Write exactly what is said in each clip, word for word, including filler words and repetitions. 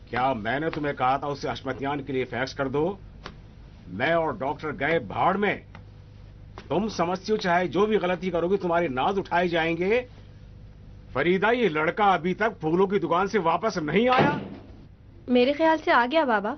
क्या मैंने तुम्हें कहा था उसे हशमतियान के लिए फैक्स कर दो? मैं और डॉक्टर गए भाड़ में। तुम समझती हो चाहे जो भी गलती करोगी तुम्हारे नाज उठाए जाएंगे। फरीदा, ये लड़का अभी तक फूलों की दुकान से वापस नहीं आया। मेरे ख्याल से आ गया बाबा।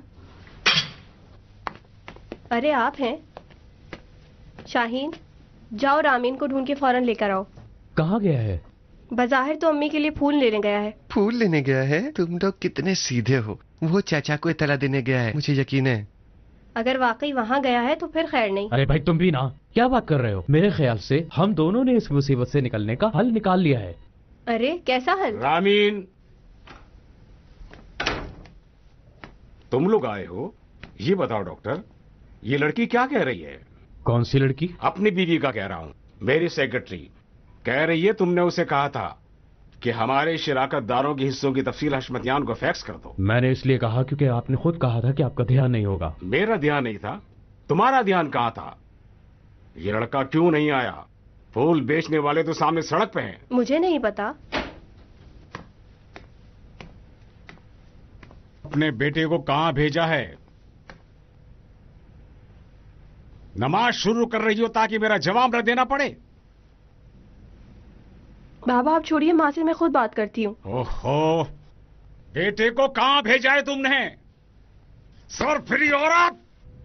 अरे आप हैं शाहीन, जाओ रामीन को ढूंढ के फौरन लेकर आओ। कहाँ गया है? बाजाहिर तो अम्मी के लिए फूल लेने गया है। फूल लेने गया है? तुम लोग कितने सीधे हो। वो चाचा को इत्तला देने गया है, मुझे यकीन है। अगर वाकई वहाँ गया है तो फिर खैर नहीं। अरे भाई तुम भी ना, क्या बात कर रहे हो? मेरे ख्याल से हम दोनों ने इस मुसीबत से निकलने का हल निकाल लिया है। अरे कैसा हल? रामीन, तुम लोग आए हो, ये बताओ डॉक्टर, ये लड़की क्या कह रही है? कौन सी लड़की? अपनी बीवी का कह रहा हूं। मेरी सेक्रेटरी कह रही है तुमने उसे कहा था कि हमारे शिराकतदारों के हिस्सों की तफसील हशमतियान को फैक्स कर दो। मैंने इसलिए कहा क्योंकि आपने खुद कहा था कि आपका ध्यान नहीं होगा। मेरा ध्यान नहीं था? तुम्हारा ध्यान कहाँ था? ये लड़का क्यों नहीं आया? फूल बेचने वाले तो सामने सड़क पे हैं। मुझे नहीं पता। अपने बेटे को कहां भेजा है? नमाज शुरू कर रही हो ताकि मेरा जवाब न देना पड़े। बाबा आप छोड़िए, माँ से मैं खुद बात करती हूँ। ओहो, बेटे को कहां भेजा है तुमने? सर फ्री औरत!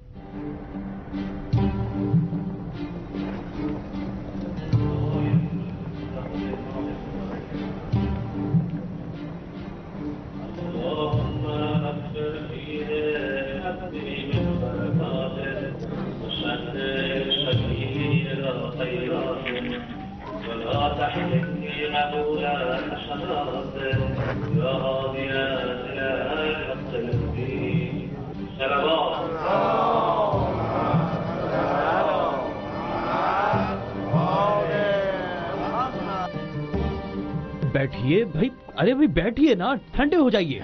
बैठिए भाई। अरे भाई बैठिए ना, ठंडे हो जाइए।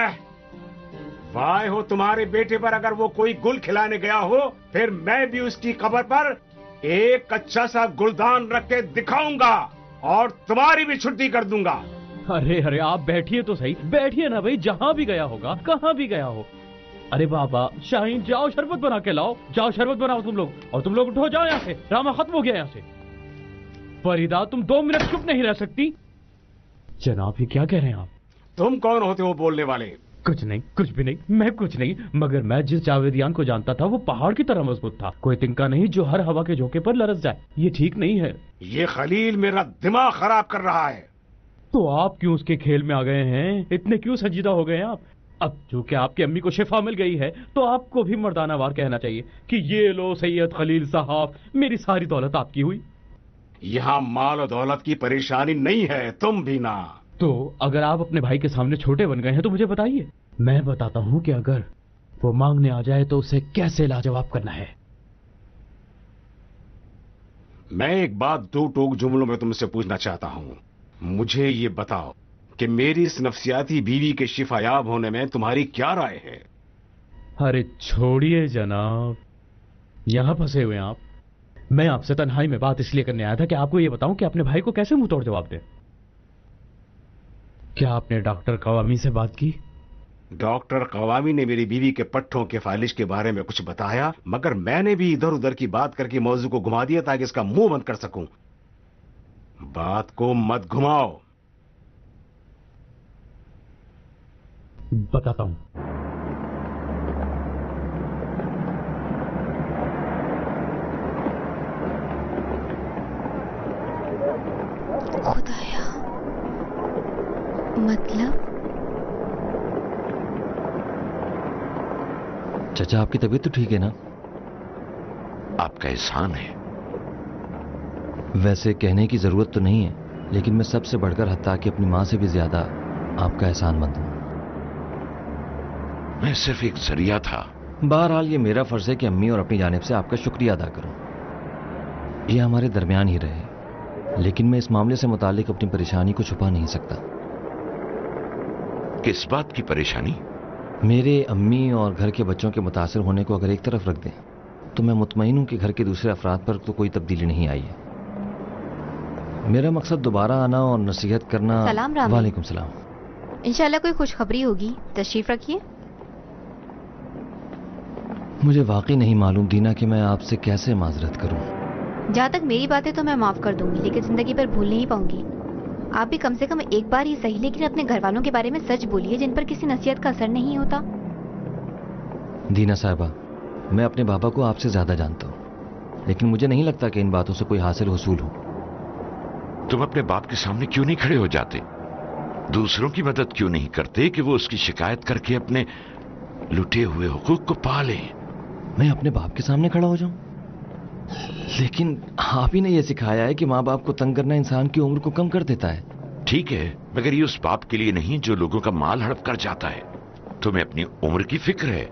वाह हो तुम्हारे बेटे पर, अगर वो कोई गुल खिलाने गया हो फिर मैं भी उसकी कब्र पर एक अच्छा सा गुलदान रख के दिखाऊंगा और तुम्हारी भी छुट्टी कर दूंगा। अरे अरे आप बैठिए तो सही, बैठिए ना भाई। जहां भी गया होगा, कहां भी गया हो। अरे बाबा शाहीन, जाओ शरबत बना के लाओ। जाओ शरबत बनाओ तुम लोग, और तुम लोग उठो, जाओ यहाँ से। ड्रामा खत्म हो गया यहाँ से। फरीदा तुम दो मिनट चुप नहीं रह सकती? जनाब ये क्या कह रहे हैं आप? तुम कौन होते हो बोलने वाले? कुछ नहीं, कुछ भी नहीं, मैं कुछ नहीं। मगर मैं जिस जावेदियान को जानता था वो पहाड़ की तरह मजबूत था, कोई तिनका नहीं जो हर हवा के झोंके पर लरस जाए। ये ठीक नहीं है। ये खलील मेरा दिमाग खराब कर रहा है। तो आप क्यों उसके खेल में आ गए हैं? इतने क्यों संजीदा हो गए हैं आप? अब चूंकि आपकी अम्मी को शिफा मिल गई है तो आपको भी मर्दाना वार कहना चाहिए कि ये लो सैयद खलील साहब, मेरी सारी दौलत आपकी हुई। यहाँ माल और दौलत की परेशानी नहीं है, तुम भी ना। तो अगर आप अपने भाई के सामने छोटे बन गए हैं तो मुझे बताइए, मैं बताता हूं कि अगर वो मांगने आ जाए तो उसे कैसे लाजवाब करना है। मैं एक बात दो टोक जुमलों में तुमसे पूछना चाहता हूं। मुझे ये बताओ कि मेरी इस नफसियाती बीवी के शिफायाब होने में तुम्हारी क्या राय है? अरे छोड़िए जनाब, यहां फंसे हुए हैं आप। मैं आपसे तन्हाई में बात इसलिए करने आया था कि आपको ये बताऊं कि अपने भाई को कैसे मुंह तोड़ जवाब दें। क्या आपने डॉक्टर कवामी से बात की? डॉक्टर कवामी ने मेरी बीवी के पट्ठों के फालिश के बारे में कुछ बताया, मगर मैंने भी इधर उधर की बात करके मौजू को घुमा दिया ताकि इसका मुंह बंद कर सकूं। बात को मत घुमाओ। बताता हूं। खुदाया, मतलब? चाचा आपकी तबीयत तो ठीक है ना? आपका एहसान है। वैसे कहने की जरूरत तो नहीं है, लेकिन मैं सबसे बढ़कर हत्ता कि अपनी मां से भी ज्यादा आपका एहसानमंद हूं। मैं सिर्फ एक जरिया था। बहरहाल ये मेरा फर्ज है कि अम्मी और अपनी जानिब से आपका शुक्रिया अदा करूं। ये हमारे दरमियान ही रहे, लेकिन मैं इस मामले से मुतालिक अपनी परेशानी को छुपा नहीं सकता। किस बात की परेशानी? मेरे अम्मी और घर के बच्चों के मुतासिर होने को अगर एक तरफ रख दें तो मैं मुतमईन हूं कि घर के दूसरे अफराद पर तो कोई तब्दीली नहीं आई है। मेरा मकसद दोबारा आना और नसीहत करना। सलाम रामी। वालेकुम सलाम। انشاءاللہ کوئی خوشخبری ہوگی. تشریف رکھیے. مجھے واقعی نہیں معلوم دینا کہ میں آپ سے کیسے معذرت کروں. جہاں تک میری بات ہے تو میں معاف کر دوں گی، لیکن زندگی پر بھول نہیں پاؤں گی. آپ بھی کم سے کم ایک بار ہی صحیح لیکن اپنے گھر والوں کے بارے میں سچ بولیے جن پر کسی نصیحت کا اثر نہیں ہوتا. دینا صاحبہ، میں اپنے بابا کو آپ سے زیادہ جانتا ہوں، لیکن مجھے نہیں لگتا کہ ان باتوں سے کوئی حاصل حصول ہو. تم اپنے باپ کے سامنے کیوں نہیں کھڑے ہو جاتے؟ دوسروں کی مدد کیوں نہیں کرتے کہ وہ اس کی شکایت کر کے اپنے لٹے ہوئے حقوق کو پا لیں؟ میں اپنے باپ کے سامنے کھڑا ہو جاؤں؟ لیکن آپ ہی نے یہ سکھایا ہے کہ ماں باپ کو تنگ کرنا انسان کی عمر کو کم کر دیتا ہے. ٹھیک ہے، مگر یہ اس باپ کے لیے نہیں جو لوگوں کا مال ہڑپ کر جاتا ہے. تمہیں اپنی عمر کی فکر ہے.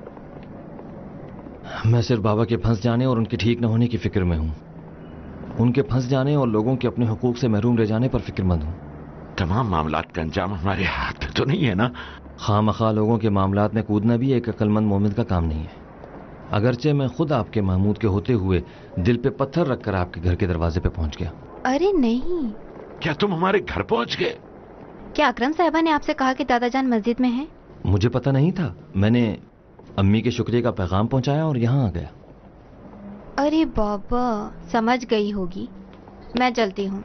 میں صرف بابا کے پھنس جانے اور ان کے ٹھیک نہ ہونے کی فکر میں ہوں. ان کے پھنس جانے اور لوگوں کے اپنے حقوق سے محروم رہ جانے پر فکر مند ہوں. تمام معاملات کا انجام ہمارے ہاتھ میں تو نہیں ہے نا. خواہ مخواہ لوگوں کے معاملات میں کودنا بھی ایک عقل مند مومن کا کام نہیں ہے. اگرچہ میں خود آپ کے محمود کے ہوتے ہوئے دل پہ پتھر رکھ کر آپ کے گھر کے دروازے پہ پہنچ گیا. ارے نہیں. کیا تم ہمارے گھر پہنچ گئے؟ کیا اکرم صاحبہ نے آپ سے کہا کہ دادا جان مسجد میں ہیں؟ مجھے پتہ نہیں تھا. میں نے امی کے شکریہ کا پیغام پہنچایا اور یہاں آ گیا. ارے بابا، سمجھ گئی ہوگی. میں چلتی ہوں.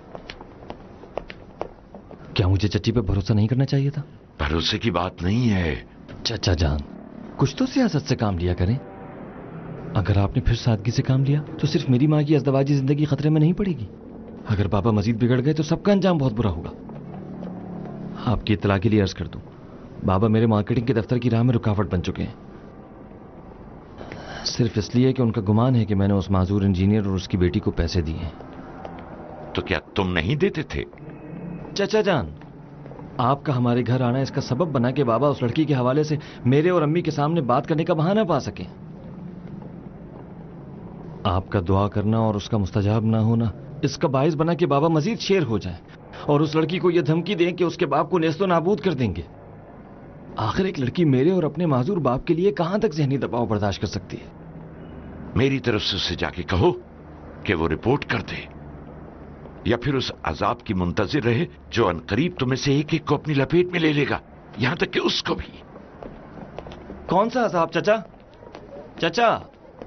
کیا مجھے چچی پہ بھروسہ نہیں کرنا چاہیے تھا؟ بھروسے کی بات نہیں ہے. چچا جان، کچھ تو سیاست سے کام لیا کریں. اگر آپ نے پھر سادگی سے کام لیا تو صرف میری ماں کی ازدواجی زندگی خطرے میں نہیں پڑے گی. اگر بابا مزید بگڑ گئے تو سب کا انجام بہت برا ہوگا. آپ کی اطلاع کے لیے عرض کر دوں، بابا میرے مارکیٹنگ کے دفتر کی راہ میں رکاوٹ بن چکے ہیں، صرف اس لیے کہ ان کا گمان ہے کہ میں نے اس معذور انجینئر اور اس کی بیٹی کو پیسے دیے ہیں. تو کیا تم نہیں دیتے تھے؟ چچا جان، آپ کا ہمارے گھر آنا اس کا سبب بنا کہ بابا اس لڑکی کے حوالے سے میرے اور امی کے سامنے بات کرنے کا بہانہ پا سکیں. آپ کا دعا کرنا اور اس کا مستجاب نہ ہونا اس کا باعث بنا کہ بابا مزید شیر ہو جائیں اور اس لڑکی کو یہ دھمکی دیں کہ اس کے باپ کو نیست و نابود کر دیں گے. آخر ایک لڑکی میرے اور اپنے معذور باپ کے لیے کہاں تک ذہنی دباؤ برداشت کر سکتی ہے؟ میری طرف سے اسے جا کے کہو کہ وہ رپورٹ کر دے، یا پھر اس عذاب کی منتظر رہے جو عنقریب تمہیں سے ایک ایک کو اپنی لپیٹ میں لے لے گا، یہاں تک کہ اس کو بھی. کون سا عذاب چچا؟ چچا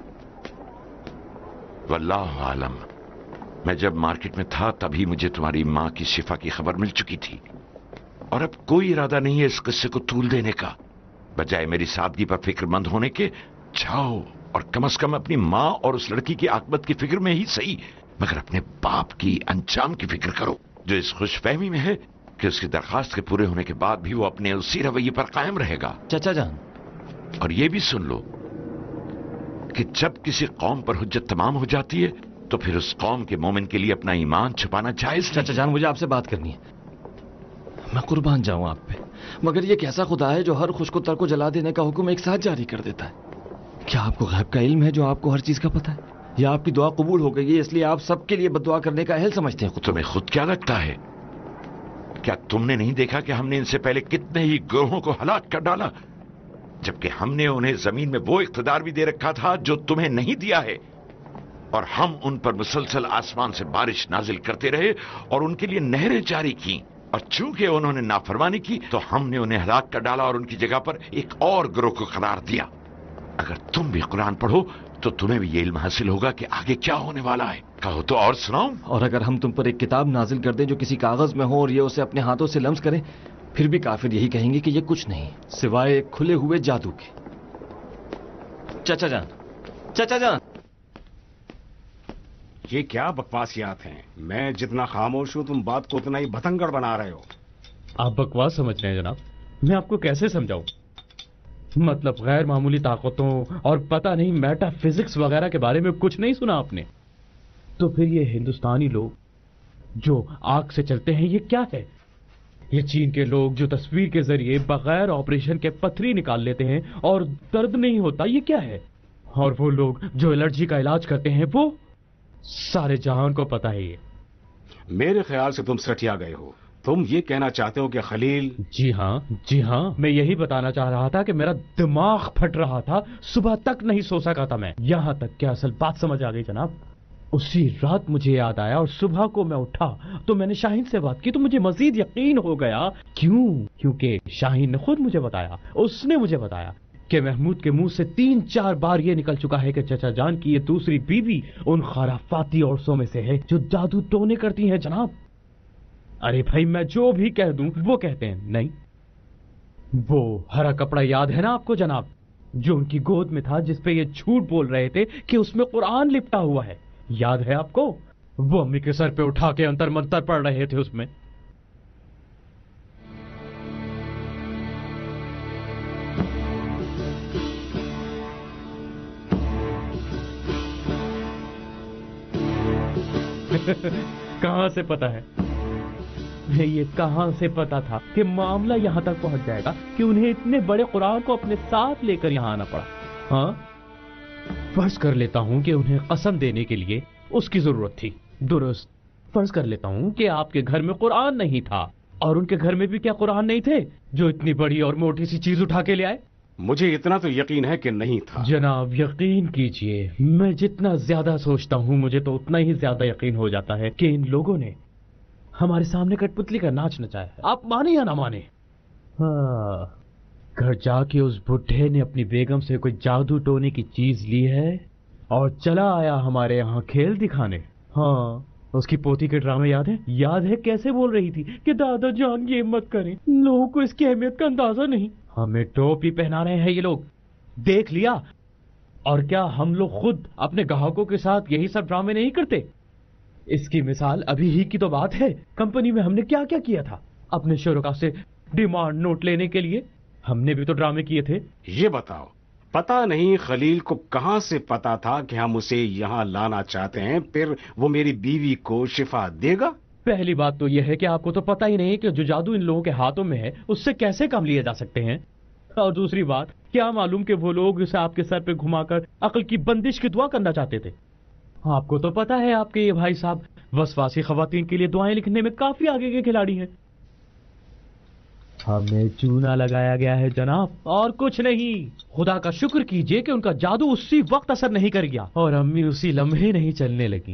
واللہ عالم. میں جب مارکیٹ میں تھا تبھی مجھے تمہاری ماں کی شفا کی خبر مل چکی تھی، اور اب کوئی ارادہ نہیں ہے اس قصے کو طول دینے کا. بجائے میری سادگی پر فکر مند ہونے کے جاؤ اور کم از کم اپنی ماں اور اس لڑکی کی عاقبت کی فکر میں ہی صحیح مگر اپنے باپ کی انجام کی فکر کرو، جو اس خوش فہمی میں ہے کہ اس کی درخواست کے پورے ہونے کے بعد بھی وہ اپنے اسی رویے پر قائم رہے گا. چچا جان، اور یہ بھی سن لو کہ جب کسی قوم پر حجت تمام ہو جاتی ہے تو پھر اس قوم کے مومن کے لیے اپنا ایمان چھپانا جائز. چچا جان، مجھے آپ سے بات کرنی ہے. میں قربان جاؤں آپ پہ، مگر یہ کیسا خدا ہے جو ہر خوش کو تر کو جلا دینے کا حکم ایک ساتھ جاری کر دیتا ہے؟ کیا آپ کو غیب کا علم ہے جو آپ کو ہر چیز کا پتہ ہے، یا آپ کی دعا قبول ہو گئی ہے اس لیے آپ سب کے لیے بد دعا کرنے کا اہل سمجھتے ہیں؟ تمہیں خود کیا لگتا ہے؟ کیا تم نے نہیں دیکھا کہ ہم نے ان سے پہلے کتنے ہی گروہوں کو ہلاک کر ڈالا، جبکہ ہم نے انہیں زمین میں وہ اقتدار بھی دے رکھا تھا جو تمہیں نہیں دیا ہے، اور ہم ان پر مسلسل آسمان سے بارش نازل کرتے رہے اور ان کے لیے نہریں جاری کی، اور چونکہ انہوں نے نافرمانی کی تو ہم نے انہیں ہلاک کر ڈالا اور ان کی جگہ پر ایک اور گروہ کو قرار دیا. اگر تم بھی قرآن پڑھو تو تمہیں بھی یہ علم حاصل ہوگا کہ آگے کیا ہونے والا ہے. کہو تو اور سناؤں. اور اگر ہم تم پر ایک کتاب نازل کر دیں جو کسی کاغذ میں ہو اور یہ اسے اپنے ہاتھوں سے لمس کریں، پھر بھی کافر یہی کہیں گے کہ یہ کچھ نہیں سوائے ایک کھلے ہوئے جادو کے. چچا جان، چچا جان، یہ کیا بکواسیات ہیں؟ میں جتنا خاموش ہوں تم بات کو اتنا ہی بھتنگڑ بنا رہے ہو. آپ بکواس سمجھ رہے ہیں جناب، میں آپ کو کیسے سمجھاؤں؟ مطلب غیر معمولی طاقتوں اور پتہ نہیں میٹا فزکس وغیرہ کے بارے میں کچھ نہیں سنا آپ نے؟ تو پھر یہ ہندوستانی لوگ جو آگ سے چلتے ہیں یہ کیا ہے؟ یہ چین کے لوگ جو تصویر کے ذریعے بغیر آپریشن کے پتھری نکال لیتے ہیں اور درد نہیں ہوتا یہ کیا ہے؟ اور وہ لوگ جو الرجی کا علاج کرتے ہیں وہ سارے جہان کو پتہ ہے. یہ میرے خیال سے تم سٹیا گئے ہو. تم یہ کہنا چاہتے ہو کہ خلیل؟ جی ہاں جی ہاں، میں یہی بتانا چاہ رہا تھا کہ میرا دماغ پھٹ رہا تھا، صبح تک نہیں سو سکا تھا میں. یہاں تک کہ اصل بات سمجھ آ گئی جناب. उसी रात मुझे याद आया और सुबह को मैं उठा तो मैंने शाहीन से बात की तो मुझे मजीद यकीन हो गया। क्यों? क्योंकि शाहीन ने खुद मुझे बताया, उसने मुझे बताया कि महमूद के मुंह से तीन चार बार ये निकल चुका है कि चचा जान की ये दूसरी बीवी उन खराफाती औरतों में से है जो जादू टोने करती हैं जनाब। अरे भाई मैं जो भी कह दूं वो कहते हैं नहीं। वो हरा कपड़ा याद है ना आपको जनाब, जो उनकी गोद में था, जिस पे ये झूठ बोल रहे थे कि उसमें कुरान लिपटा हुआ है, याद है आपको? वो अम्मी के सर पे उठा के अंतर मंतर पढ़ रहे थे उसमें। कहां से पता है? ये कहां से पता था कि मामला यहां तक पहुंच जाएगा कि उन्हें इतने बड़े कुरान को अपने साथ लेकर यहां आना पड़ा? हाँ, फर्ज कर लेता हूं कि उन्हें कसम देने के लिए उसकी जरूरत थी। दुरुस्त। फर्ज कर लेता हूं कि आपके घर में कुरान नहीं था और उनके घर में भी क्या कुरान नहीं थे जो इतनी बड़ी और मोटी सी चीज उठा के ले आए? मुझे इतना तो यकीन है कि नहीं था। जनाब यकीन कीजिए, मैं जितना ज्यादा सोचता हूं मुझे तो उतना ही ज्यादा यकीन हो जाता है कि इन लोगों ने हमारे सामने कठपुतली का नाच नचाया है। आप माने या ना माने? हाँ, घर जाके उस बुढ़े ने अपनी बेगम से कोई जादू टोने की चीज ली है और चला आया हमारे यहाँ खेल दिखाने। हाँ, उसकी पोती के ड्रामे याद है? याद है कैसे बोल रही थी कि दादा जान ये मत करें, लोगों को इसकी अहमियत का अंदाजा नहीं। हमें टोपी पहना रहे हैं ये लोग, देख लिया। और क्या हम लोग खुद अपने ग्राहकों के साथ यही सब ड्रामे नहीं करते? इसकी मिसाल अभी ही की तो बात है, कंपनी में हमने क्या क्या किया था अपने शुरा से डिमांड नोट लेने के लिए। हमने भी तो ड्रामे किए थे। ये बताओ, पता नहीं खलील को कहां से पता था कि हम उसे यहां लाना चाहते हैं, फिर वो मेरी बीवी को शिफा देगा? पहली बात तो यह है कि आपको तो पता ही नहीं कि जो जादू इन लोगों के हाथों में है उससे कैसे काम लिए जा सकते हैं। और दूसरी बात, क्या मालूम कि वो लोग उसे आपके सर पे घुमाकर अक्ल की बंदिश की दुआ करना चाहते थे। आपको तो पता है आपके ये भाई साहब वसवासी खवातीन के लिए दुआएं लिखने में काफी आगे के खिलाड़ी हैं। हमें चूना लगाया गया है जनाब, और कुछ नहीं। खुदा का शुक्र कीजिए कि उनका जादू उसी वक्त असर नहीं कर गया और अम्मी उसी लम्हे नहीं चलने लगी।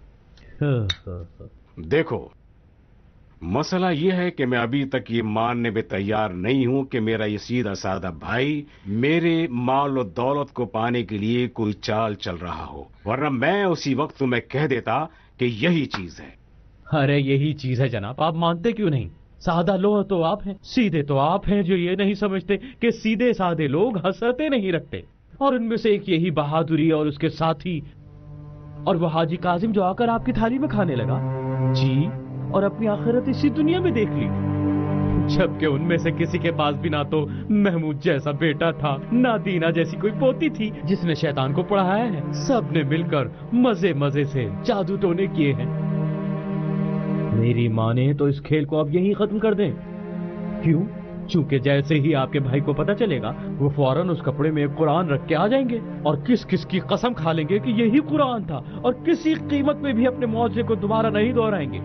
देखो, मसला यह है कि मैं अभी तक ये मानने में तैयार नहीं हूं कि मेरा ये सीधा साधा भाई मेरे माल और दौलत को पाने के लिए कोई चाल चल रहा हो, वरना मैं उसी वक्त तुम्हें कह देता कि यही चीज है। अरे यही चीज है जनाब, आप मानते क्यों नहीं? सादा लोग तो आप हैं, सीधे तो आप हैं जो ये नहीं समझते कि सीधे साधे लोग हसरतें नहीं रखते। और उनमें से एक यही बहादुरी और उसके साथी, और वो हाजी काजिम जो आकर आपकी थाली में खाने लगा जी, और अपनी आखिरत इसी दुनिया में देख ली। जबकि उनमें से किसी के पास भी ना तो महमूद जैसा बेटा था, ना दीना जैसी कोई पोती थी जिसने शैतान को पढ़ाया है। सब ने मिलकर मजे मजे से जादू टोने किए हैं। मेरी माने तो इस खेल को अब यही खत्म कर दें। क्यों? चूंकि जैसे ही आपके भाई को पता चलेगा वो फौरन उस कपड़े में एक कुरान रख के आ जाएंगे और किस किस की कसम खा लेंगे कि यही कुरान था और किसी कीमत में भी अपने मुआवजे को दोबारा नहीं दोहराएंगे।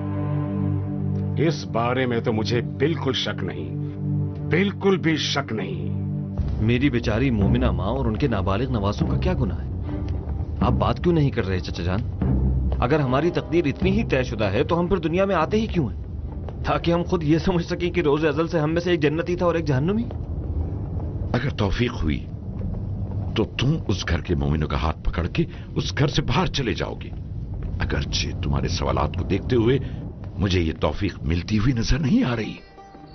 इस बारे में तो मुझे बिल्कुल शक नहीं, बिल्कुल भी शक नहीं। मेरी बेचारी मोमिना माँ और उनके नाबालिग नवासों का क्या गुनाह है? आप बात क्यों नहीं कर रहे चचा जान? अगर हमारी तकदीर इतनी ही तयशुदा है तो हम फिर दुनिया में आते ही क्यों हैं? ताकि हम खुद ये समझ सकें कि रोज अजल से हम में से एक जन्नती था और एक जहन्नुमी। अगर तौफीक हुई तो तुम उस घर के मोमिनों का हाथ पकड़ के उस घर से बाहर चले जाओगे। अगरचे तुम्हारे सवालात को देखते हुए मुझे ये तौफीक मिलती हुई नजर नहीं आ रही।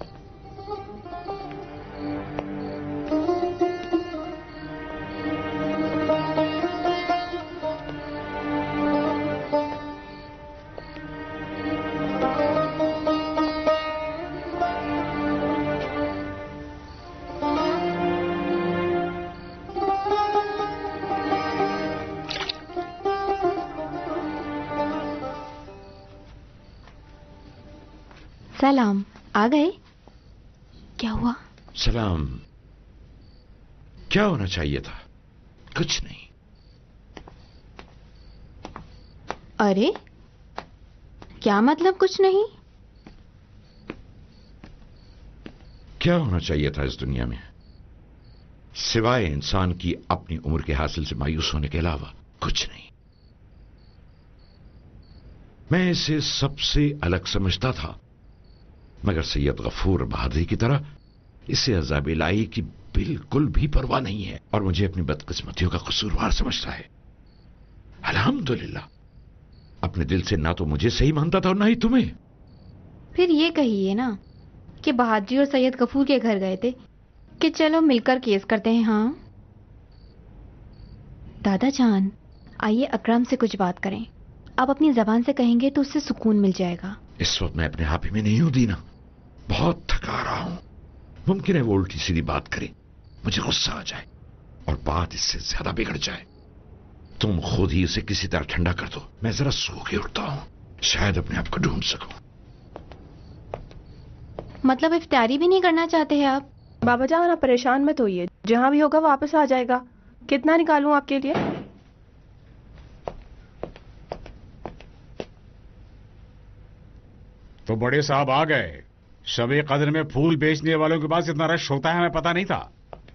सलाम, आ गए? क्या हुआ? सलाम। क्या होना चाहिए था? कुछ नहीं। अरे क्या मतलब कुछ नहीं? क्या होना चाहिए था इस दुनिया में सिवाय इंसान की अपनी उम्र के हासिल से मायूस होने के अलावा? कुछ नहीं। मैं इसे सबसे अलग समझता था, मगर सैयद गफूर बहादुरी की तरह इसे अज़ाब इलाही की बिल्कुल भी परवाह नहीं है और मुझे अपनी बदकिस्मतियों का कसूरवार समझता है। अल्हम्दुलिल्लाह, अपने दिल से ना तो मुझे सही मानता था और ना ही तुम्हें। फिर ये कहिए ना कि बहादुरी और सैयद गफूर के घर गए थे कि चलो मिलकर केस करते हैं। हाँ दादा जान, आइए अकरम से कुछ बात करें। आप अपनी जबान से कहेंगे तो उससे सुकून मिल जाएगा। इस वक्त मैं अपने आप ही में नहीं हूं दीना, बहुत थका रहा हूं। मुमकिन है वो उल्टी सीधी बात करे, मुझे गुस्सा आ जाए और बात इससे ज्यादा बिगड़ जाए। तुम खुद ही उसे किसी तरह ठंडा कर दो, मैं जरा सो के उठता हूं, शायद अपने आप को ढूंढ सकूं। मतलब इफ्तारी भी नहीं करना चाहते हैं आप? बाबा जान आप परेशान मत होइए, जहां भी होगा वापस आ जाएगा। कितना निकालूं आपके लिए? तो बड़े साहब आ गए। शब-ए कद्र में फूल बेचने वालों के पास इतना रश होता है, हमें पता नहीं था।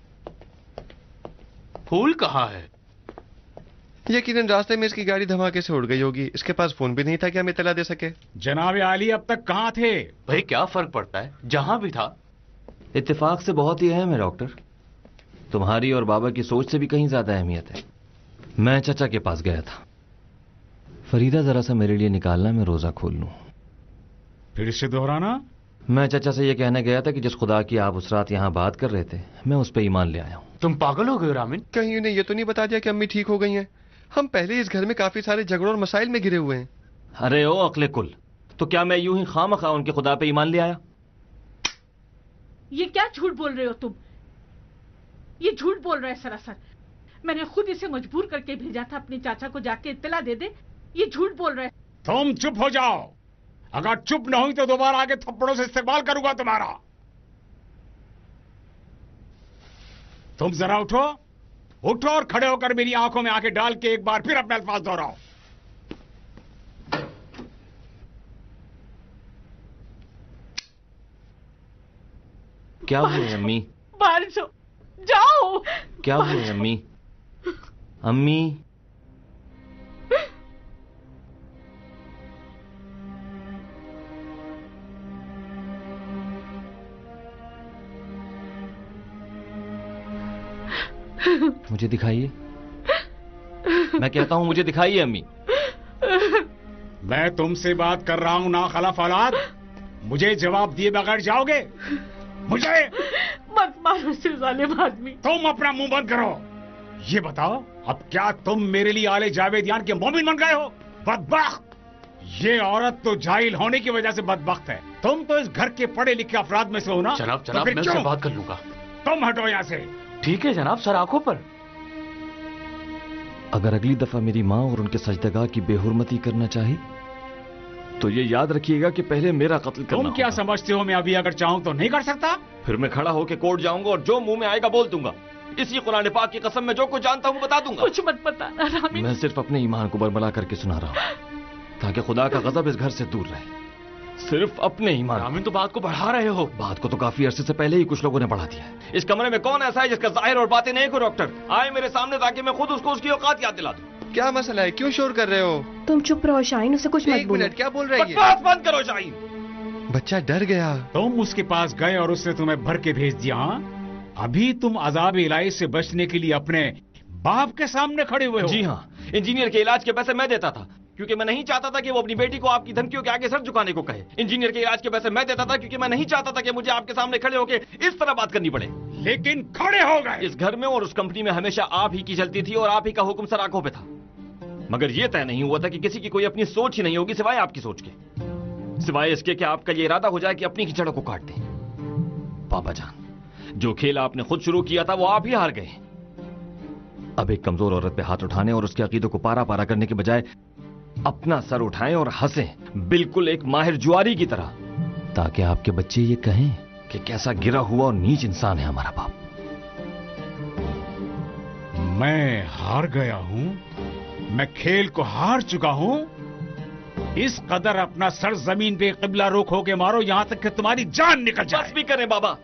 फूल कहाँ है? यकीनन रास्ते में इसकी गाड़ी धमाके से उड़ गई होगी। इसके पास फोन भी नहीं था कि हमें इत्तला दे सके। जनाब आली अब तक कहां थे? भाई क्या फर्क पड़ता है, जहां भी था। इत्तेफाक से बहुत ही अहम है डॉक्टर, तुम्हारी और बाबा की सोच से भी कहीं ज्यादा अहमियत है। मैं चचा के पास गया था। फरीदा जरा सा मेरे लिए निकालना, मैं रोजा खोल लूं। फिर से दोहराना। मैं चचा से यह कहने गया था कि जिस खुदा की आप उस रात यहां बात कर रहे थे, मैं उस पर ईमान ले आया हूं। तुम पागल हो गए रामीन? कहीं उन्हें यह तो नहीं बता दिया कि अम्मी ठीक हो गई हैं? हम पहले इस घर में काफी सारे झगड़ों और मसाइल में घिरे हुए हैं। अरे ओ अक्ले कुल, तो क्या मैं यूं ही खामखा उनके खुदा पे ईमान ले आया? ये क्या झूठ बोल रहे हो तुम? ये झूठ बोल रहा है सरासर। मैंने खुद इसे मजबूर करके भेजा था अपने चाचा को जाके इत्तला दे दे। ये झूठ बोल रहा है। तुम चुप हो जाओ, अगर चुप न हुई तो दोबारा आगे थप्पड़ों से इस्तेमाल करूंगा तुम्हारा। तुम जरा उठो, उठो और खड़े होकर मेरी आंखों में आंखें डाल के एक बार फिर अपने अल्फाज दोहराओ। क्या हुआ अम्मी? बाहर जाओ, जाओ। क्या हुआ अम्मी? अम्मी मुझे दिखाइए, मैं कहता हूं मुझे दिखाइए अम्मी। मैं तुमसे बात कर रहा हूं ना खलफ औलाद, मुझे जवाब दिए बगैर जाओगे? मुझे मत मारो सिर जालिम आदमी। तुम अपना मुंह बंद करो। ये बताओ, अब क्या तुम मेरे लिए आले जावेदियान के मोमिन बन गए हो? बदबख्त, ये औरत तो जाहिल होने की वजह से बदबख्त है। तुम तो इस घर के पढ़े लिखे अफराद में से हो ना? जनाब तो जनाब फिर मैं क्यों? उससे बात कर लूंगा। तुम हटो यहां से। ठीक है जनाब, सर आंखों पर। अगर अगली दफा मेरी माँ और उनके सजदगाह की बेहुरमती करना चाहे तो ये याद रखिएगा कि पहले मेरा कत्ल करना। तुम क्या होगा। समझते हो मैं अभी अगर चाहूं तो नहीं कर सकता? फिर मैं खड़ा होकर कोर्ट जाऊंगा और जो मुंह में आएगा बोल दूंगा। इसी कुरान पाक की कसम में जो कुछ जानता हूं बता दूंगा। कुछ मत बताना रामीन। मैं सिर्फ अपने ईमान को बरमला करके सुना रहा हूं ताकि खुदा का गजब इस घर से दूर रहे। सिर्फ अपने ईमान। रामीन तो बात को बढ़ा रहे हो। बात को तो काफी अरसे से पहले ही कुछ लोगों ने बढ़ा दिया है। इस कमरे में कौन ऐसा है जिसका जाहिर और बातें नहीं को? डॉक्टर आए मेरे सामने ताकि मैं खुद उसको उसकी औकात याद दिला दूं। क्या मसला है, क्यों शोर कर रहे हो? तुम चुप रहो शाहीन, उसे कुछ मत एक बोलो। मिनट, क्या बोल रही है? बकवास बंद करो शाहीन। बच्चा डर गया। तुम उसके पास गए और उसने तुम्हें भर के भेज दिया। हाँ, अभी तुम अजाब इलाही से बचने के लिए अपने बाप के सामने खड़े हुए हो। जी हाँ, इंजीनियर के इलाज के पैसे मैं देता था क्योंकि मैं नहीं चाहता था कि वो अपनी बेटी को आपकी धमकियों के आगे सर झुकाने को कहे। इंजीनियर के इलाज के पैसे मैं देता था क्योंकि मैं नहीं चाहता था कि मुझे आपके सामने खड़े होकर इस तरह बात करनी पड़े। लेकिन खड़े हो गए। इस घर में और उस कंपनी में हमेशा आप ही की चलती थी और आप ही का हुक्म सर आंखों पे था, मगर यह तय नहीं हुआ था कि किसी की कोई अपनी सोच ही नहीं होगी सिवाय आपकी सोच के, सिवाय इसके कि आपका यह इरादा हो जाए कि अपनी कीचड़ों को काट दें। पापा जान, जो खेल आपने खुद शुरू किया था वो आप ही हार गए। अब एक कमजोर औरत पे हाथ उठाने और उसके अकीदों को पारा पारा करने के बजाय अपना सर उठाएं और हंसें, बिल्कुल एक माहिर जुआरी की तरह, ताकि आपके बच्चे ये कहें कि कैसा गिरा हुआ और नीच इंसान है हमारा बाप। मैं हार गया हूं, मैं खेल को हार चुका हूं। इस कदर अपना सर जमीन पे किबला रुख होके मारो यहां तक कि तुम्हारी जान निकल जाए। बस भी करें बाबा।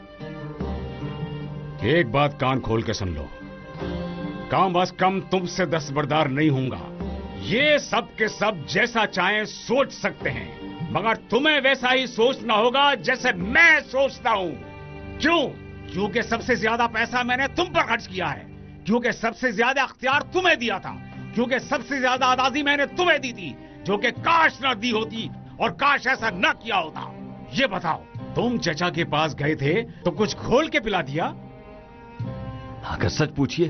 एक बात कान खोल के सुन लो, कम बस कम तुमसे दस्तबरदार नहीं हूंगा, یہ سب کے سب جیسا چاہیں سوچ سکتے ہیں، مگر تمہیں ویسا ہی سوچنا ہوگا جیسے میں سوچتا ہوں۔ کیوں؟ کیونکہ سب سے زیادہ پیسہ میں نے تم پر خرچ کیا ہے، کیونکہ سب سے زیادہ اختیار تمہیں دیا تھا، کیونکہ سب سے زیادہ آزادی میں نے تمہیں دی تھی، جو کہ کاش نہ دی ہوتی اور کاش ایسا نہ کیا ہوتا۔ یہ بتاؤ، تم چچا کے پاس گئے تھے تو کچھ کھول کے پلا دیا؟ اگر سچ پوچھیے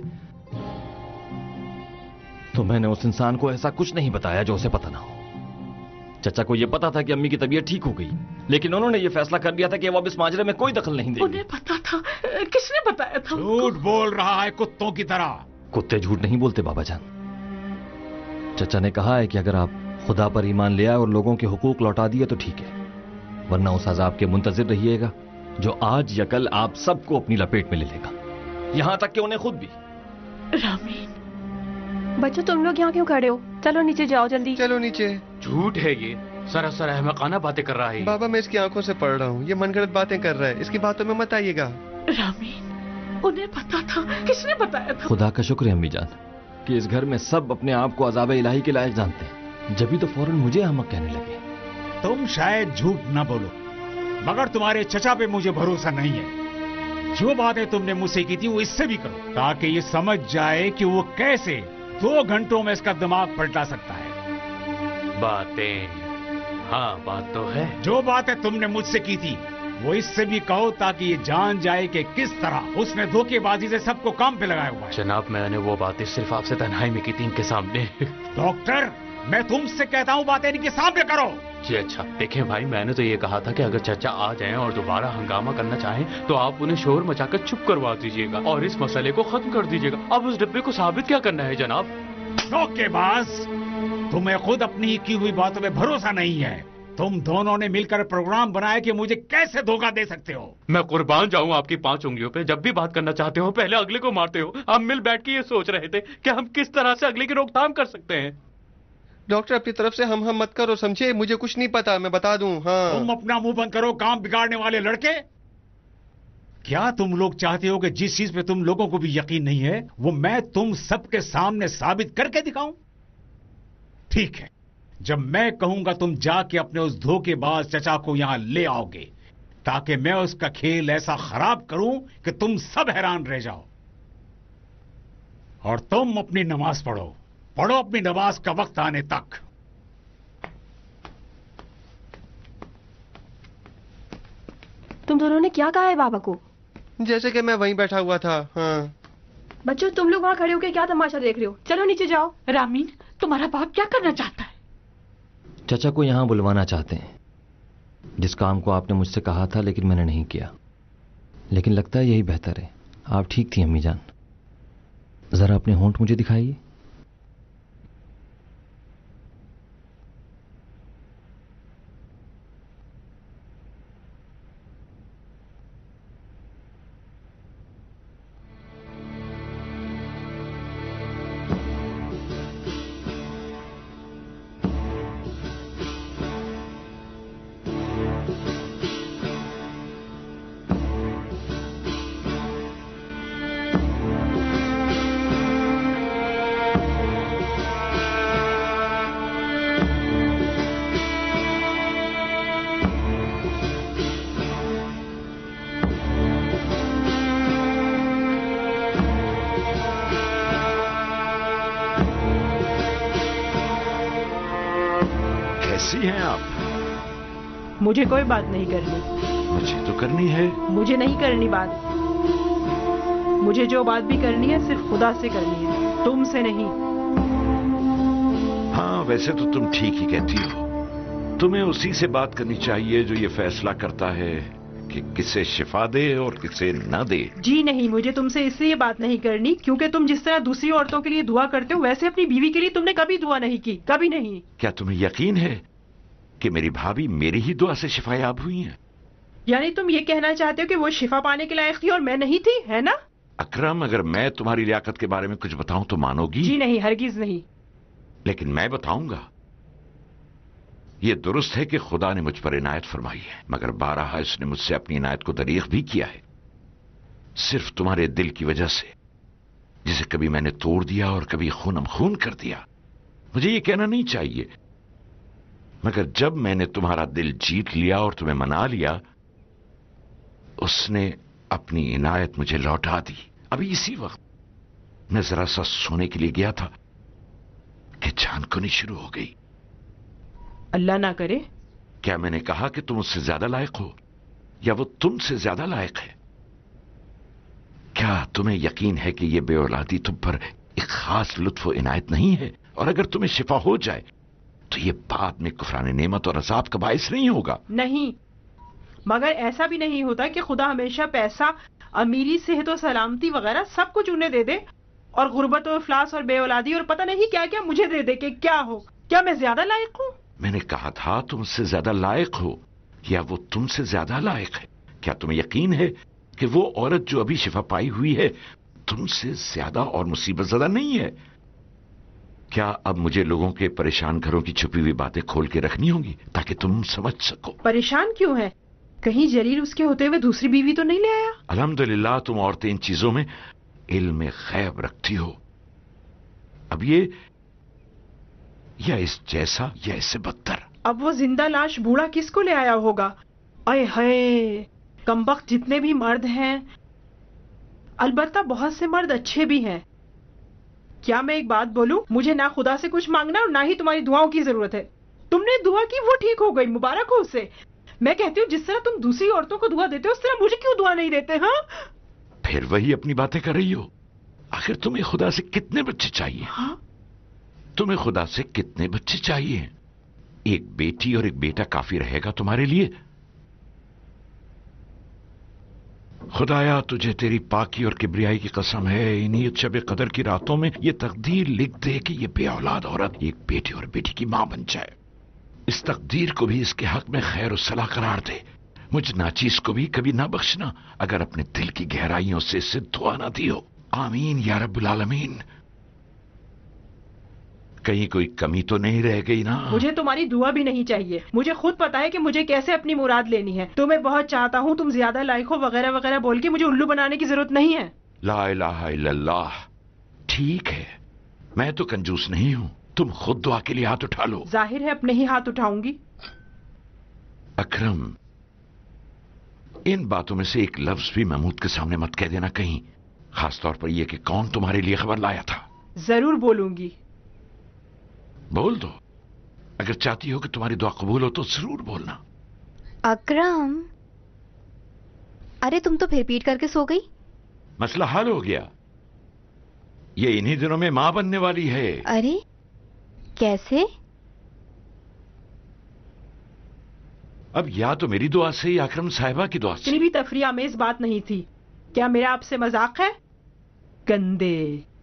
تو میں نے اس انسان کو ایسا کچھ نہیں بتایا جو اسے پتہ نہ ہو۔ چچا کو یہ پتا تھا کہ امی کی طبیعت ٹھیک ہو گئی، لیکن انہوں نے یہ فیصلہ کر لیا تھا کہ وہ اب اس ماجرے میں کوئی دخل نہیں دیں گے۔ انہیں پتا تھا؟ کس نے بتایا تھا؟ جھوٹ بول رہا ہے کتوں کی طرح۔ کتے جھوٹ نہیں بولتے بابا جان۔ چچا نے کہا ہے کہ اگر آپ خدا پر ایمان لے آئے اور لوگوں کے حقوق لوٹا دیے تو ٹھیک ہے، ورنہ اس عذاب کے منتظر رہیے گا جو آج یا کل آپ سب کو اپنی لپیٹ میں لے لے گا، یہاں تک کہ انہیں خود بھی۔ رامین، بچوں تم لوگ یہاں کیوں کھڑے ہو؟ چلو نیچے جاؤ جلدی۔ چلو نیچے۔ جھوٹ ہے یہ، سراسر احمقانہ باتیں کر رہا ہے۔ بابا میں اس کی آنکھوں سے پڑھ رہا ہوں، یہ من گھڑت باتیں کر رہا ہے، اس کی باتوں میں مت آئیے گا۔ رامین، انہیں پتا تھا؟ کس نے بتایا تھا؟ خدا کا شکر ہے امی جان کہ اس گھر میں سب اپنے آپ کو عذاب الہی کے لائق جانتے ہیں، جبھی تو فوراً مجھے احمق کہنے لگے۔ تم شاید جھوٹ نہ بولو، مگر تمہارے چچا پہ مجھے بھروسہ نہیں ہے۔ جو باتیں تم نے مجھ سے کی تھی وہ اس سے بھی کرو، تاکہ یہ سمجھ جائے کہ وہ کیسے دو گھنٹوں میں اس کا دماغ پلٹا سکتا ہے۔ باتیں؟ ہاں بات تو ہے۔ جو باتیں تم نے مجھ سے کی تھی وہ اس سے بھی کہو، تاکہ یہ جان جائے کہ کس طرح اس نے دھوکے بازی سے سب کو کام پہ لگایا ہوا ہے۔ جناب میں نے وہ باتیں صرف آپ سے تنہائی میں کی تھی، ان کے سامنے۔ ڈاکٹر، میں تم سے کہتا ہوں باتیں ان کے سامنے کرو۔ جی اچھا، دیکھیں بھائی، میں نے تو یہ کہا تھا کہ اگر چچا آ جائیں اور دوبارہ ہنگامہ کرنا چاہیں تو آپ انہیں شور مچا کر چپ کروا دیجیے گا اور اس مسئلے کو ختم کر دیجیے گا۔ اب اس ڈبے کو ثابت کیا کرنا ہے جناب؟ دھوکے باز، تمہیں خود اپنی کی ہوئی باتوں میں بھروسہ نہیں ہے۔ تم دونوں نے مل کر پروگرام بنایا کہ مجھے کیسے دھوکہ دے سکتے ہو۔ میں قربان جاؤں آپ کی پانچ انگلیوں پہ، جب بھی بات کرنا چاہتے ہو پہلے اگلے کو مارتے ہو۔ ہم مل بیٹھ کے یہ سوچ رہے تھے کہ ہم کس طرح سے اگلے کی روک تھام کر سکتے ہیں۔ ڈاکٹر اپنی طرف سے ہم ہم مت کرو، سمجھے؟ مجھے کچھ نہیں پتا، میں بتا دوں۔ ہاں تم اپنا منہ بند کرو، کام بگاڑنے والے لڑکے۔ کیا تم لوگ چاہتے ہو کہ جس چیز پہ تم لوگوں کو بھی یقین نہیں ہے وہ میں تم سب کے سامنے ثابت کر کے دکھاؤں؟ ٹھیک ہے، جب میں کہوں گا تم جا کے اپنے اس دھوکے باز چچا کو یہاں لے آؤ گے، تاکہ میں اس کا کھیل ایسا خراب کروں کہ تم سب حیران رہ جاؤ۔ اور تم اپنی نماز پڑھو، پڑھو اپنی نماز کا وقت آنے تک۔ تم دونوں نے کیا کہا ہے بابا کو؟ جیسے کہ میں وہیں بیٹھا ہوا تھا۔ ہاں بچوں تم لوگ وہاں کھڑے ہو کے کیا تماشا دیکھ رہے ہو؟ چلو نیچے جاؤ۔ رامین، تمہارا باپ کیا کرنا چاہتا ہے؟ چچا کو یہاں بلوانا چاہتے ہیں، جس کام کو آپ نے مجھ سے کہا تھا لیکن میں نے نہیں کیا، لیکن لگتا ہے یہی بہتر ہے۔ آپ ٹھیک تھی امی جان، ذرا اپنے ہونٹ مجھے دکھائیے۔ کیسی ہیں آپ؟ مجھے کوئی بات نہیں کرنی۔ مجھے تو کرنی ہے۔ مجھے نہیں کرنی بات، مجھے جو بات بھی کرنی ہے صرف خدا سے کرنی ہے، تم سے نہیں۔ ہاں ویسے تو تم ٹھیک ہی کہتی ہو، تمہیں اسی سے بات کرنی چاہیے جو یہ فیصلہ کرتا ہے کہ کسے شفا دے اور کسے نہ دے۔ جی نہیں، مجھے تم سے اس لیے بات نہیں کرنی کیونکہ تم جس طرح دوسری عورتوں کے لیے دعا کرتے ہو ویسے اپنی بیوی کے لیے تم نے کبھی دعا نہیں کی، کبھی نہیں۔ کیا تمہیں یقین ہے کہ میری بھابھی میری ہی دعا سے شفا یاب ہوئی ہیں؟ یعنی تم یہ کہنا چاہتے ہو کہ وہ شفا پانے کے لائق تھی اور میں نہیں تھی، ہے نا؟ اکرم، اگر میں تمہاری لیاقت کے بارے میں کچھ بتاؤں تو مانو گی؟ جی نہیں، ہرگز نہیں۔ لیکن میں بتاؤں گا۔ یہ درست ہے کہ خدا نے مجھ پر عنایت فرمائی ہے، مگر بارہا اس نے مجھ سے اپنی عنایت کو دریغ بھی کیا ہے، صرف تمہارے دل کی وجہ سے، جسے کبھی میں نے توڑ دیا اور کبھی خونم خون کر دیا۔ मुझे ये कहना नहीं चाहिए, मगर जब मैंने तुम्हारा दिल जीत लिया और तुम्हें मना लिया, उसने अपनी इनायत मुझे लौटा दी। अभी इसी वक्त मैं जरा सा सोने के लिए गया था कि जानकुनी शुरू हो गई। अल्लाह ना करे। क्या मैंने कहा कि तुम उससे ज्यादा लायक हो या वो तुमसे ज्यादा लायक है? क्या तुम्हें यकीन है कि ये बेऔलादी तुम पर एक खास लुत्फ इनायत नहीं है? और अगर तुम्हें शिफा हो जाए तो ये बाद में कुफरान नेमत और अजाब का बायस नहीं होगा। नहीं, मगर ऐसा भी नहीं होता कि खुदा हमेशा पैसा, अमीरी, सेहत और सलामती वगैरह सब कुछ उन्हें दे दे और गुर्बत और इफलास और बेऔलादी और पता नहीं क्या क्या मुझे दे दे कि क्या हो? क्या मैं ज्यादा लायक हूँ? मैंने कहा था तुम उससे ज्यादा लायक हो या वो तुमसे ज्यादा लायक है। क्या तुम्हें यकीन है कि वो औरत जो अभी शिफा पाई हुई है तुमसे ज्यादा और मुसीबत ज्यादा नहीं है? क्या अब मुझे लोगों के परेशान घरों की छुपी हुई बातें खोल के रखनी होंगी ताकि तुम समझ सको? परेशान क्यों है? कहीं जलील उसके होते हुए दूसरी बीवी तो नहीं ले आया? अल्हम्दुलिल्लाह तुम औरतें इन चीजों में इल्म गैब रखती हो। अब ये या इस जैसा या इससे बदतर। अब वो जिंदा लाश बूढ़ा किसको ले आया होगा? अय हाय, कमबख्त जितने भी मर्द हैं, अलबत्ता बहुत से मर्द अच्छे भी हैं। क्या मैं एक बात बोलूं? मुझे ना खुदा से कुछ मांगना और ना ही तुम्हारी दुआओं की जरूरत है। तुमने दुआ की, वो ठीक हो गई, मुबारक हो उसे। मैं कहती हूँ जिस तरह तुम दूसरी औरतों को दुआ देते हो उस तरह मुझे क्यों दुआ नहीं देते? हाँ, फिर वही अपनी बातें कर रही हो। आखिर तुम्हें खुदा से कितने बच्चे चाहिए? हाँ? तुम्हें खुदा से कितने बच्चे चाहिए? एक बेटी और एक बेटा काफी रहेगा तुम्हारे लिए? खुदाया तुझे तेरी पाकी और किबरियाई की कसम है, इन्हीं शब कदर की रातों में ये तकदीर लिख दे कि ये बेऔलाद औरत एक बेटे और बेटी की मां बन जाए। इस तकदीर को भी इसके हक में खैर और सलाह करार दे। मुझ नाचीज को भी कभी ना बख्शना अगर अपने दिल की गहराइयों से इससे दुआ ना दी हो। आमीन या रब्बुल आलमीन। कहीं कोई कमी तो नहीं रह गई ना? मुझे तुम्हारी दुआ भी नहीं चाहिए। मुझे खुद पता है कि मुझे कैसे अपनी मुराद लेनी है। तुम्हें बहुत चाहता हूँ, तुम ज्यादा लायक हो वगैरह वगैरह बोल के मुझे उल्लू बनाने की जरूरत नहीं है। ला इलाहा इल्लल्लाह। ठीक है, मैं तो कंजूस नहीं हूँ। तुम खुद दुआ के लिए हाथ उठा लो। जाहिर है अपने ही हाथ उठाऊंगी। अकरम, इन बातों में से एक लफ्ज भी महमूद के सामने मत कह देना कहीं, खासतौर पर यह कि कौन तुम्हारे लिए खबर लाया था। जरूर बोलूंगी। बोल दो। अगर चाहती हो कि तुम्हारी दुआ कबूल हो तो जरूर बोलना। अकरम, अरे तुम तो फिर पीट करके सो गई। मसला हल हो गया। ये इन्हीं दिनों में मां बनने वाली है। अरे कैसे? अब या तो मेरी दुआ से या अकरम साहिबा की दुआ से। इतनी भी तफरीह आमेज बात नहीं थी। क्या मेरा आपसे मजाक है? गंदे।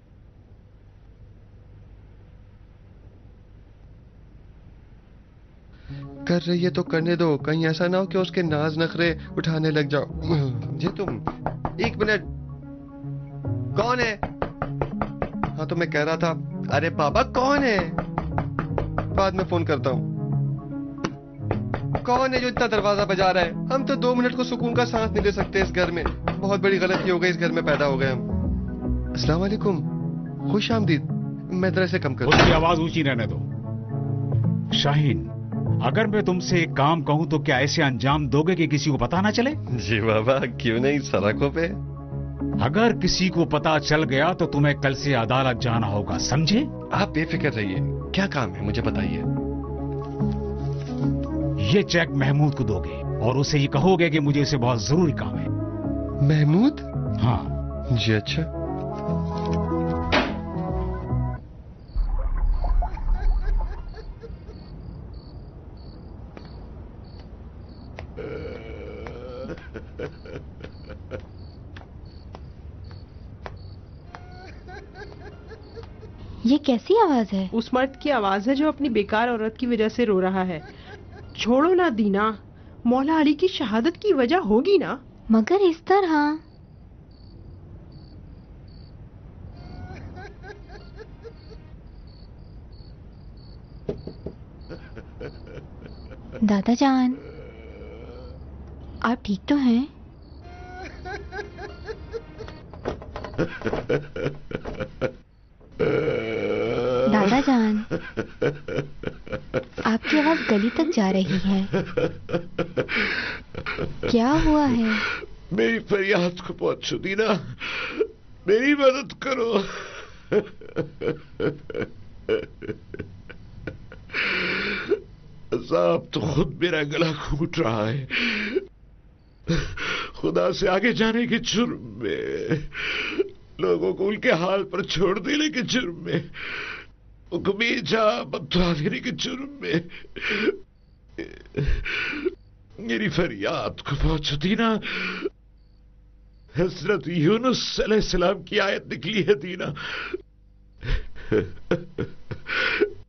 कर रही है तो करने दो, कहीं ऐसा ना हो कि उसके नाज नखरे उठाने लग जाओ। जी तुम एक मिनट, कौन है? हाँ तो मैं कह रहा था, अरे बाबा कौन है? बाद में फोन करता हूँ। कौन है जो इतना दरवाजा बजा रहा है? हम तो दो मिनट को सुकून का सांस नहीं ले सकते इस घर में। बहुत बड़ी गलती हो गई, इस घर में पैदा हो गए हम। अस्सलाम वालेकुम, खुश आमदीद। मैं जरा से कम कर। उसकी आवाज ऊंची रहने दो। शाहीन, अगर मैं तुमसे एक काम कहूं तो क्या ऐसे अंजाम दोगे कि किसी को पता ना चले? जी बाबा, क्यों नहीं, सड़कों पे। अगर किसी को पता चल गया तो तुम्हें कल से अदालत जाना होगा, समझे? आप बेफिक्र रहिए। क्या काम है मुझे बताइए। ये चेक महमूद को दोगे और उसे ये कहोगे कि मुझे इसे बहुत जरूरी काम है। महमूद? हाँ जी अच्छा। ये कैसी आवाज है? उस मर्द की आवाज है जो अपनी बेकार औरत की वजह से रो रहा है। छोड़ो ना दीना, मौला अली की शहादत की वजह होगी ना। मगर इस तरह। दादा जान, आप ठीक तो हैं? दादा जान, आपकी आवाज गली तक जा रही है, क्या हुआ है? मेरी फरियाद को पहुंचो दीना, मेरी मदद करो। साहब तो खुद मेरा गला घूट रहा है, खुदा से आगे जाने के जुर्म में, लोगों को उनके हाल पर छोड़ देने के जुर्म में, उकमीजा बदुआ देने के जुर्म में मेरी फरियाद को पहुंचो दीना। हजरत यूनुस अलैहिस्सलाम की आयत निकली है दीना,